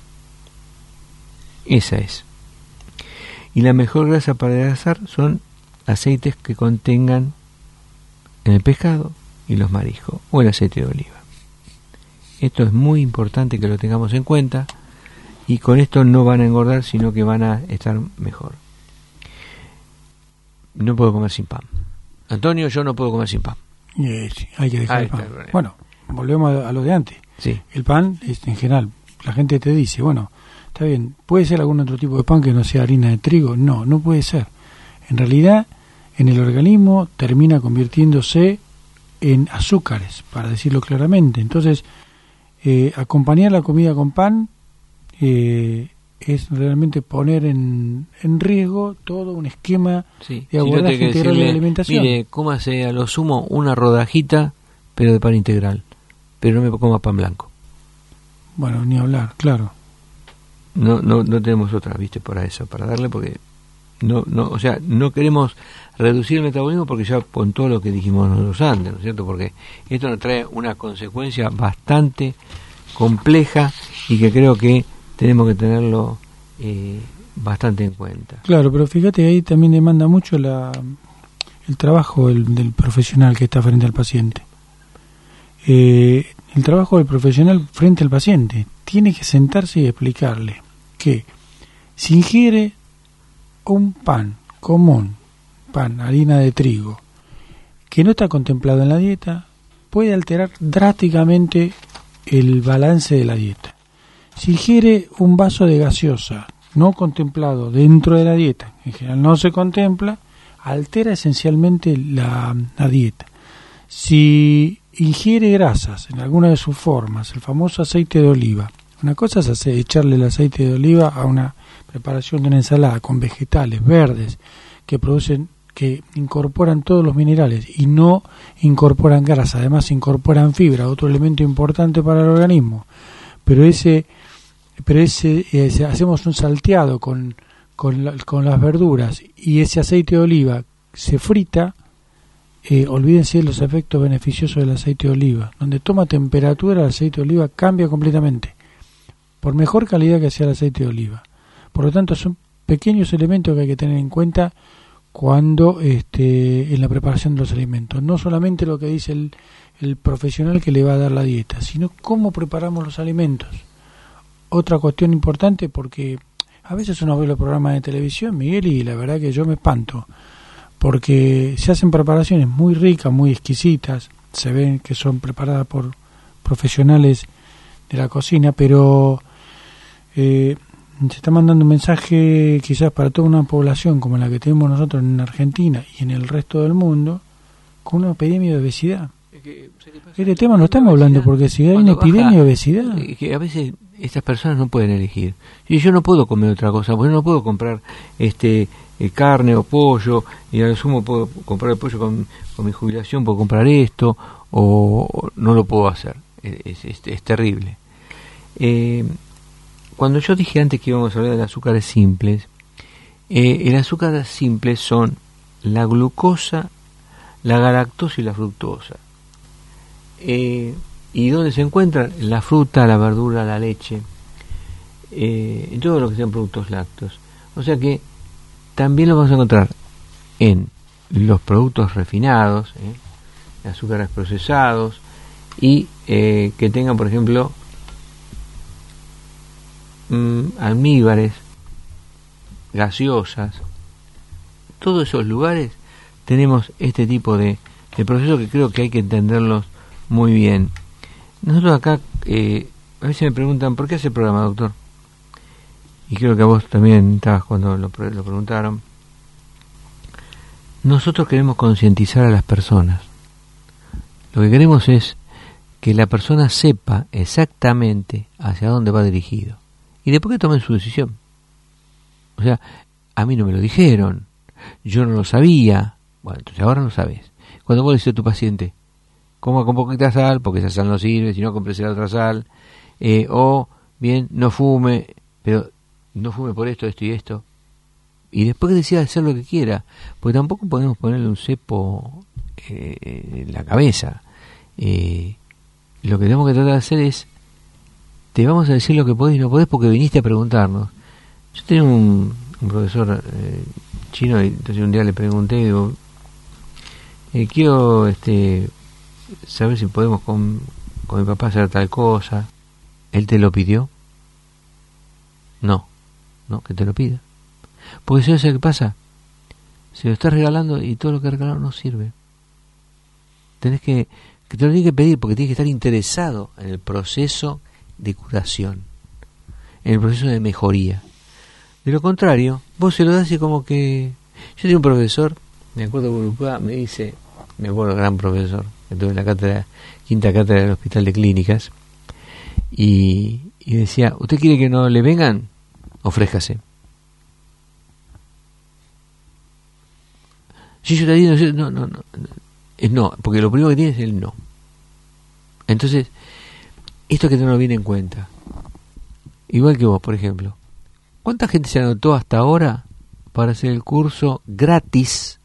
Esa es. Y la mejor grasa para adelgazar son aceites que contengan en el pescado y los mariscos, o el aceite de oliva. Esto es muy importante que lo tengamos en cuenta, y con esto no van a engordar, sino que van a estar mejor. No puedo comer sin pan. Antonio, yo no puedo comer sin pan.
Eh, sí, hay que dejar
Ahí
el pan.
está el
Bueno, volvemos a, a lo de antes.
Sí.
El pan, es, en general, la gente te dice, bueno, está bien, ¿puede ser algún otro tipo de pan que no sea harina de trigo? No, no puede ser. En realidad, en el organismo termina convirtiéndose en azúcares, para decirlo claramente. Entonces, eh, acompañar la comida con pan eh, es realmente poner en, en riesgo todo un esquema
Sí.
de
Si no,
abordaje
tengo que
integral de
decirle,
la alimentación.
mire, cómase a lo sumo una rodajita, pero de pan integral, pero no me coma pan blanco.
Bueno, ni hablar, claro.
No, no, no tenemos otra, viste, para eso, para darle, porque no, no, o sea, no queremos reducir el metabolismo porque ya con todo lo que dijimos nosotros antes, ¿no es cierto? Porque esto nos trae una consecuencia bastante compleja y que creo que tenemos que tenerlo eh, bastante en cuenta.
Claro, pero fíjate, ahí también demanda mucho la, el trabajo del, del profesional que está frente al paciente. Eh, el trabajo del profesional frente al paciente tiene que sentarse y explicarle que si ingiere un pan común, pan, harina de trigo, que no está contemplado en la dieta, puede alterar drásticamente el balance de la dieta. Si ingiere un vaso de gaseosa no contemplado dentro de la dieta, en general no se contempla, altera esencialmente la, la dieta. Si ingiere grasas en alguna de sus formas, el famoso aceite de oliva, una cosa es hacer, echarle el aceite de oliva a una preparación de una ensalada con vegetales verdes que producen, que incorporan todos los minerales y no incorporan grasa, además incorporan fibra, otro elemento importante para el organismo. Pero ese pero ese, ese hacemos un salteado con con, la, con las verduras y ese aceite de oliva se frita, eh, olvídense de los efectos beneficiosos del aceite de oliva. Donde toma temperatura, el aceite de oliva cambia completamente, por mejor calidad que sea el aceite de oliva. Por lo tanto, son pequeños elementos que hay que tener en cuenta cuando este, en la preparación de los alimentos. No solamente lo que dice el, el profesional que le va a dar la dieta, sino cómo preparamos los alimentos. Otra cuestión importante, porque a veces uno ve los programas de televisión, Miguel, y la verdad que yo me espanto, porque se hacen preparaciones muy ricas, muy exquisitas, se ven que son preparadas por profesionales de la cocina, pero eh, se está mandando un mensaje quizás para toda una población como la que tenemos nosotros en Argentina y en el resto del mundo, con una epidemia de obesidad. Es que, este tema no estamos hablando porque si hay una epidemia baja, de obesidad...
Que a veces estas personas no pueden elegir. Y yo no puedo comer otra cosa, porque no puedo comprar este eh, carne o pollo, y a lo sumo puedo comprar el pollo con, con mi jubilación, puedo comprar esto, o, o no lo puedo hacer. Es, es, es terrible. Eh, cuando yo dije antes que íbamos a hablar de azúcares simples, eh, el azúcar simples son la glucosa, la galactosa y la fructosa. Eh, ¿Y dónde se encuentran? La fruta, la verdura, la leche, eh, en todo lo que sean productos lácteos. O sea que también lo vamos a encontrar en los productos refinados, eh, azúcares procesados, y eh, que tengan, por ejemplo, mmm, almíbares, gaseosas. Todos esos lugares tenemos este tipo de, de procesos que creo que hay que entenderlos muy bien. Nosotros acá, eh, a veces me preguntan, ¿por qué hace el programa, doctor? Y creo que a vos también estabas cuando lo, lo preguntaron. Nosotros queremos concientizar a las personas. Lo que queremos es que la persona sepa exactamente hacia dónde va dirigido. Y después que tomen su decisión. O sea, a mí no me lo dijeron, yo no lo sabía. Bueno, entonces ahora lo sabes. Cuando vos le dices a tu paciente, coma con poquita sal, porque esa sal no sirve, si no compres la otra sal, eh, o bien, no fume, pero no fume por esto, esto y esto, y después que decida hacer lo que quiera, porque tampoco podemos ponerle un cepo eh, en la cabeza. Eh, lo que tenemos que tratar de hacer es, te vamos a decir lo que podés y no podés porque viniste a preguntarnos. Yo tenía un, un profesor eh, chino, y entonces un día le pregunté, digo, eh, quiero este saber si podemos con, con mi papá hacer tal cosa. ¿Él te lo pidió? No, no, que te lo pida. Porque si eso es lo que pasa, se lo estás regalando y todo lo que regalaron no sirve. Tenés que, que te lo tienes que pedir porque tienes que estar interesado en el proceso de curación, en el proceso de mejoría. De lo contrario, vos se lo das y como que... Yo tenía un profesor, me acuerdo que Urupá me dice, me acuerdo, gran profesor, que tuve en la cátedra, quinta cátedra del Hospital de Clínicas, y, y decía, ¿usted quiere que no le vengan? Ofrézcase. Si yo te digo, no, no, no, es no, porque lo primero que tiene es el no. Entonces, esto que no viene en cuenta. Igual que vos, por ejemplo. ¿Cuánta gente se anotó hasta ahora para hacer el curso gratis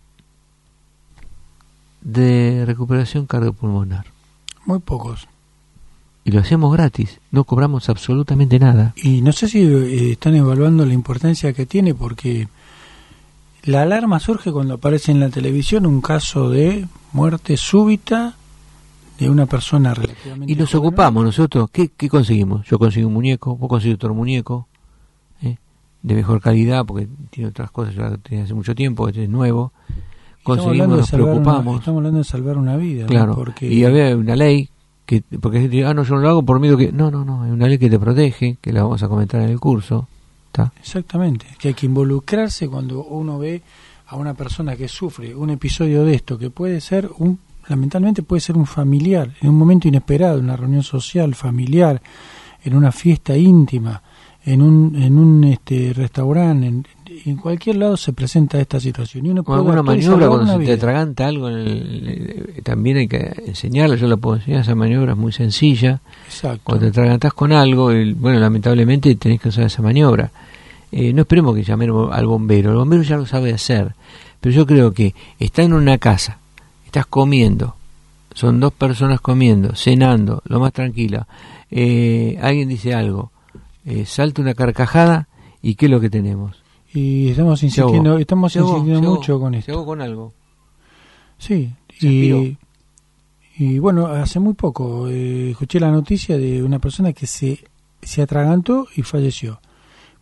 de recuperación cardiopulmonar?
Muy pocos.
Y lo hacemos gratis, no cobramos absolutamente nada.
Y no sé si eh, están evaluando la importancia que tiene, porque la alarma surge cuando aparece en la televisión un caso de muerte súbita de una persona relativamente...
Y nos joven, ocupamos nosotros. ¿Qué, ¿Qué conseguimos? Yo conseguí un muñeco, vos conseguís otro muñeco, ¿eh? de mejor calidad, porque tiene otras cosas, yo la tenía hace mucho tiempo, este es nuevo. Conseguimos, nos preocupamos.
Una, estamos hablando de salvar una vida.
Claro,
¿no? Porque...
y había una ley, que porque ah, no, yo no lo hago por miedo que... No, no, no, hay una ley que te protege, que la vamos a comentar en el curso. ¿Está?
Exactamente, que hay que involucrarse cuando uno ve a una persona que sufre un episodio de esto, que puede ser un, lamentablemente puede ser un familiar, en un momento inesperado, en una reunión social, familiar, en una fiesta íntima, en un en un este restaurante, en, en cualquier lado se presenta esta situación. Y uno
con alguna maniobra, cuando se vida. te atraganta algo, en el, también hay que enseñarla, yo la puedo enseñar, esa maniobra es muy sencilla.
Exacto.
Cuando te atragantás con algo, el, bueno, lamentablemente tenés que usar esa maniobra. Eh, no esperemos que llamemos al bombero, el bombero ya lo sabe hacer, pero yo creo que está en una casa, estás comiendo, son dos personas comiendo, cenando, lo más tranquila, eh, alguien dice algo, eh, salta una carcajada y ¿qué es lo que tenemos?
Y estamos insistiendo, estamos insistiendo mucho con esto.
Se ahogó con algo.
Sí, y, y bueno, hace muy poco eh, escuché la noticia de una persona que se, se atragantó y falleció.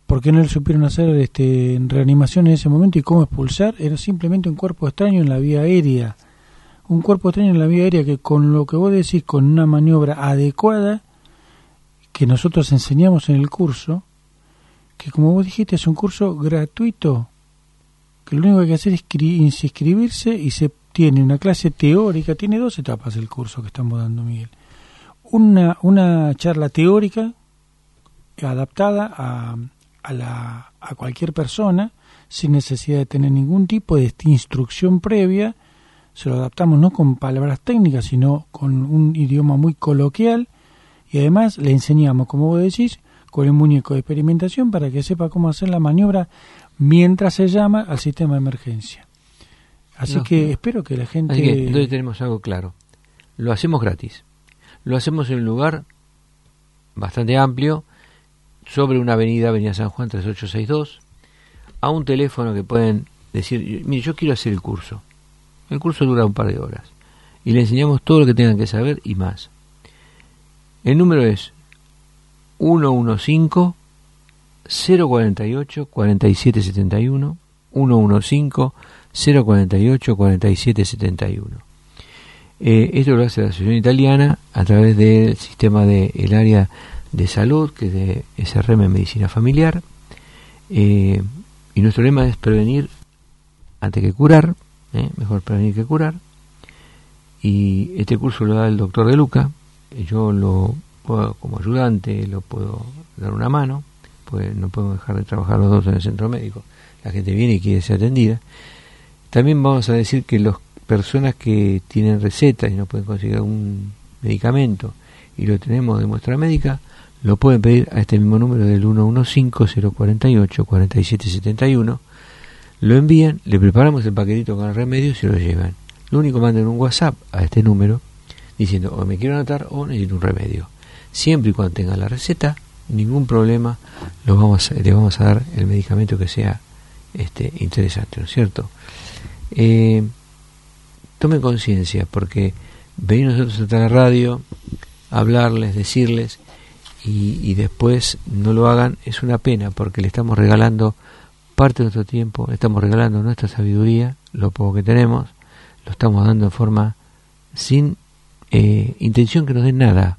por qué no le supieron hacer este, reanimación en ese momento y cómo expulsar. Era simplemente un cuerpo extraño en la vía aérea. Un cuerpo extraño en la vía aérea que con lo que vos decís, con una maniobra adecuada que nosotros enseñamos en el curso, que como vos dijiste es un curso gratuito, que lo único que hay que hacer es inscribirse y se tiene una clase teórica, tiene dos etapas el curso que estamos dando, Miguel. Una, una charla teórica adaptada a, a, la, a cualquier persona, sin necesidad de tener ningún tipo de instrucción previa. Se lo adaptamos no con palabras técnicas, sino con un idioma muy coloquial, y además le enseñamos, como vos decís, con el muñeco de experimentación para que sepa cómo hacer la maniobra mientras se llama al sistema de emergencia. Así no, que no. espero que la gente...
Así que entonces tenemos algo claro. Lo hacemos gratis. Lo hacemos en un lugar bastante amplio, sobre una avenida, Avenida San Juan tres ocho seis dos, a un teléfono que pueden decir, mire, yo quiero hacer el curso. El curso dura un par de horas. Y le enseñamos todo lo que tengan que saber y más. El número es uno uno cinco, cero cuatro ocho, cuatro siete siete uno, uno uno cinco, cero cuatro ocho, cuatro siete siete uno. Eh, esto lo hace la Asociación Italiana a través del sistema del área de salud, que es de S R M Medicina Familiar. Eh, y nuestro lema es prevenir antes que curar, eh, mejor prevenir que curar. Y este curso lo da el doctor De Luca. Yo lo puedo, como ayudante, lo puedo dar una mano, pues no podemos dejar de trabajar los dos en el centro médico. La gente viene y quiere ser atendida. También vamos a decir que las personas que tienen recetas y no pueden conseguir un medicamento y lo tenemos de muestra médica, lo pueden pedir a este mismo número del uno uno cinco, cero cuatro ocho, cuatro siete siete uno. Lo envían, le preparamos el paquetito con el remedio y se lo llevan. Lo único, manden un WhatsApp a este número diciendo o me quiero anotar o necesito un remedio. Siempre y cuando tengan la receta, ningún problema, lo vamos a, le vamos a dar el medicamento que sea este interesante, ¿no es cierto? Eh, tomen conciencia, porque venir nosotros hasta la radio, hablarles, decirles, y, y después no lo hagan, es una pena, porque le estamos regalando parte de nuestro tiempo, le estamos regalando nuestra sabiduría, lo poco que tenemos, lo estamos dando en forma sin eh, intención que nos den nada.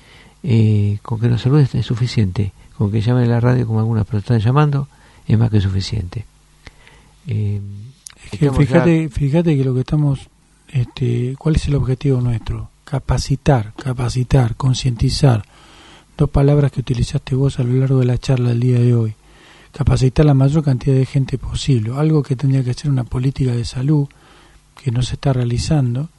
Eh, con que nos saluden es suficiente, con que llamen a la radio como algunas personas están llamando es más que suficiente. Eh,
es que fíjate, ya... fíjate que lo que estamos, este, ¿cuál es el objetivo nuestro? Capacitar, capacitar, concientizar, dos palabras que utilizaste vos a lo largo de la charla del día de hoy. Capacitar la mayor cantidad de gente posible, algo que tendría que ser una política de salud que no se está realizando,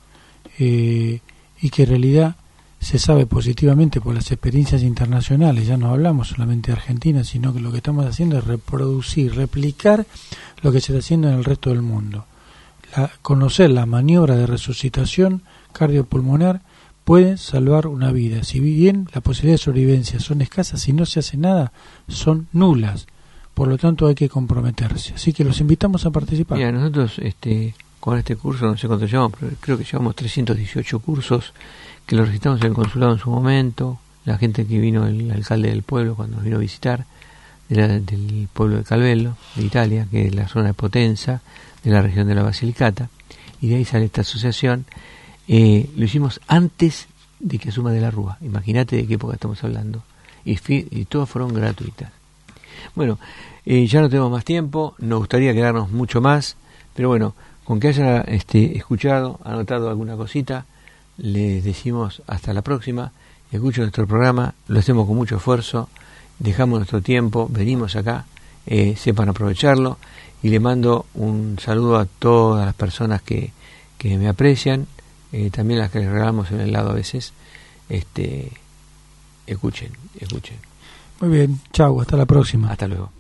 eh, y que en realidad se sabe positivamente por las experiencias internacionales. Ya no hablamos solamente de Argentina, sino que lo que estamos haciendo es reproducir, replicar lo que se está haciendo en el resto del mundo. La, conocer la maniobra de resucitación cardiopulmonar puede salvar una vida. Si bien las posibilidades de sobrevivencia son escasas, si no se hace nada, son nulas. Por lo tanto, hay que comprometerse. Así que los invitamos a participar.
Mira, nosotros este, con este curso, no sé cuánto llevamos, pero creo que llevamos trescientos dieciocho cursos que lo registramos en el consulado en su momento. La gente que vino, el alcalde del pueblo cuando nos vino a visitar, de la, del pueblo de Calvello, de Italia, que es la zona de Potenza, de la región de la Basilicata, y de ahí sale esta asociación. Eh, lo hicimos antes de que asuma de la Rúa. Imagínate de qué época estamos hablando. Y, fi, y todas fueron gratuitas. Bueno, eh, ya no tenemos más tiempo, nos gustaría quedarnos mucho más, pero bueno, con que haya este, escuchado, anotado alguna cosita, les decimos hasta la próxima. Escuchen nuestro programa, lo hacemos con mucho esfuerzo, dejamos nuestro tiempo, venimos acá, eh, sepan aprovecharlo, y le mando un saludo a todas las personas que, que me aprecian, eh, también las que les regalamos en el lado a veces. Este, escuchen, escuchen.
Muy bien, chau, hasta la próxima.
Hasta luego.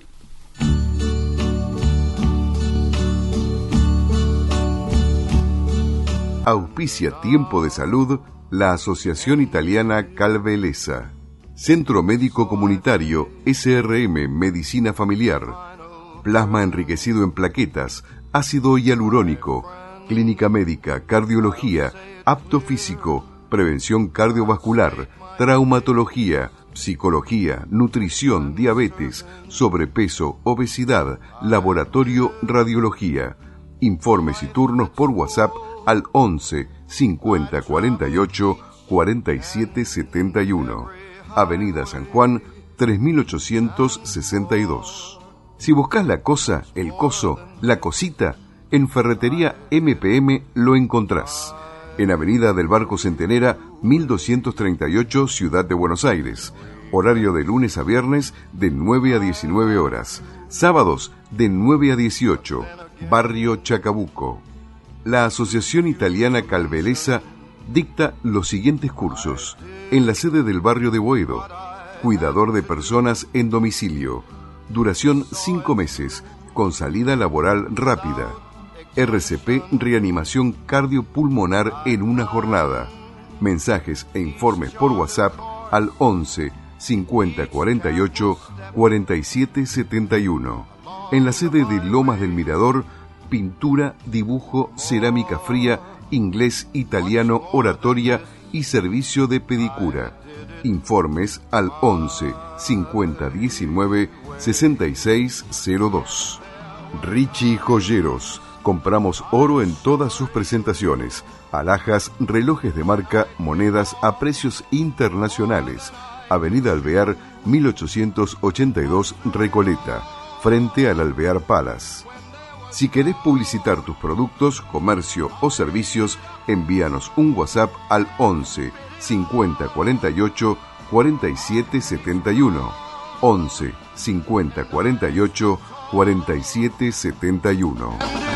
Auspicia Tiempo de Salud la Asociación Italiana Calvelesa. Centro Médico Comunitario S R M Medicina Familiar. Plasma enriquecido en plaquetas, ácido hialurónico, clínica médica, cardiología, apto físico, prevención cardiovascular, traumatología, psicología, nutrición, diabetes, sobrepeso, obesidad, laboratorio, radiología. Informes y turnos por WhatsApp al once cincuenta cuarenta y ocho cuarenta y siete setenta y uno. Avenida San Juan tres mil ochocientos sesenta y dos. Si buscas la cosa, el coso, la cosita, en Ferretería M P M lo encontrás. En Avenida del Barco Centenera, mil doscientos treinta y ocho, Ciudad de Buenos Aires. Horario de lunes a viernes de nueve a diecinueve horas. Sábados de nueve a dieciocho. Barrio Chacabuco. La Asociación Italiana Calvelesa dicta los siguientes cursos. En la sede del barrio de Boedo. Cuidador de personas en domicilio. Duración cinco meses, con salida laboral rápida. R C P Reanimación Cardiopulmonar en una jornada. Mensajes e informes por WhatsApp al once cincuenta cuarenta y ocho cuarenta y siete setenta y uno. En la sede de Lomas del Mirador, pintura, dibujo, cerámica fría, inglés, italiano, oratoria y servicio de pedicura. Informes al once cincuenta diecinueve sesenta y seis cero dos. Richie Joyeros. Compramos oro en todas sus presentaciones, alhajas, relojes de marca, monedas a precios internacionales. Avenida Alvear, mil ochocientos ochenta y dos, Recoleta, frente al Alvear Palace. Si querés publicitar tus productos, comercio o servicios, envíanos un WhatsApp al once cincuenta cuarenta y ocho cuarenta y siete setenta y uno. once cincuenta cuarenta y ocho cuarenta y siete setenta y uno.